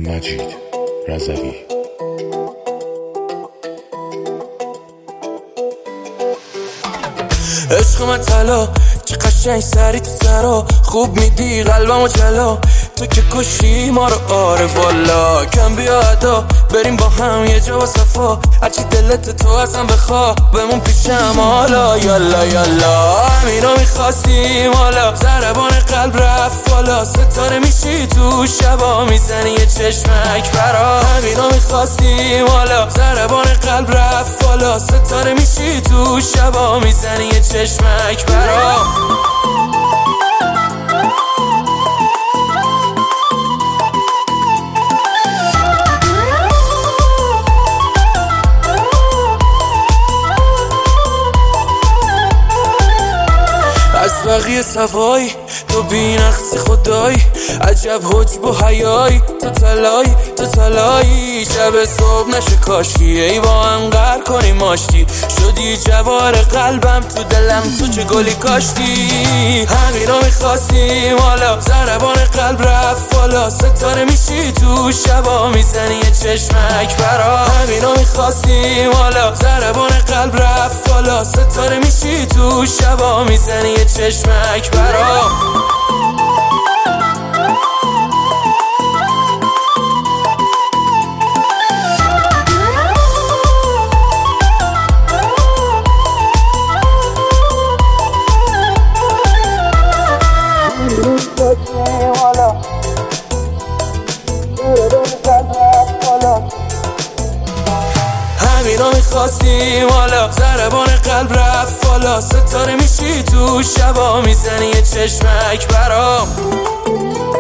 مجید رضوی. عشق من طلا که قشنگ سری تو سرا خوب میدی قلبمو جلا، تو که کشی ما رو آره والا. کم بیا ادا بریم با هم یه جا و صفا، هرچی دلت تو ازم بخوا بمون پیشم حالا. یالا یالا همینو میخواستیم حالا، ضربان قلب رفت بالا، ستاره میشی تو شبا میزنی یه چشمک برا. همینو میخواستیم حالا، ضربان قلب رفت بالا، ستاره میشی تو شبا میزنی یه چشمک برا. از بقیه سوای تو بی‌نقصی خدایی، عجب حجب و حیایی، تو تلایی شب صبح نشه کاشی، ای با هم قهر کنی ماشتی، شدی جوار قلبم تو دلم تو چه گلی کاشتی. همینو میخواستیم حالا، ضربان قلب رفت بالا، ستاره میشی تو شبا میزنی یه چشمک برا. همینو میخواستیم حالا، ضربان قلب رفت بالا، ستاره میشی تو شبا میزنی یه چشمک برا. همینو میخواستیم حالا، ضربان قلب رفت بالا، ستاره میشی تو شبا میزنی یه چشمک برام.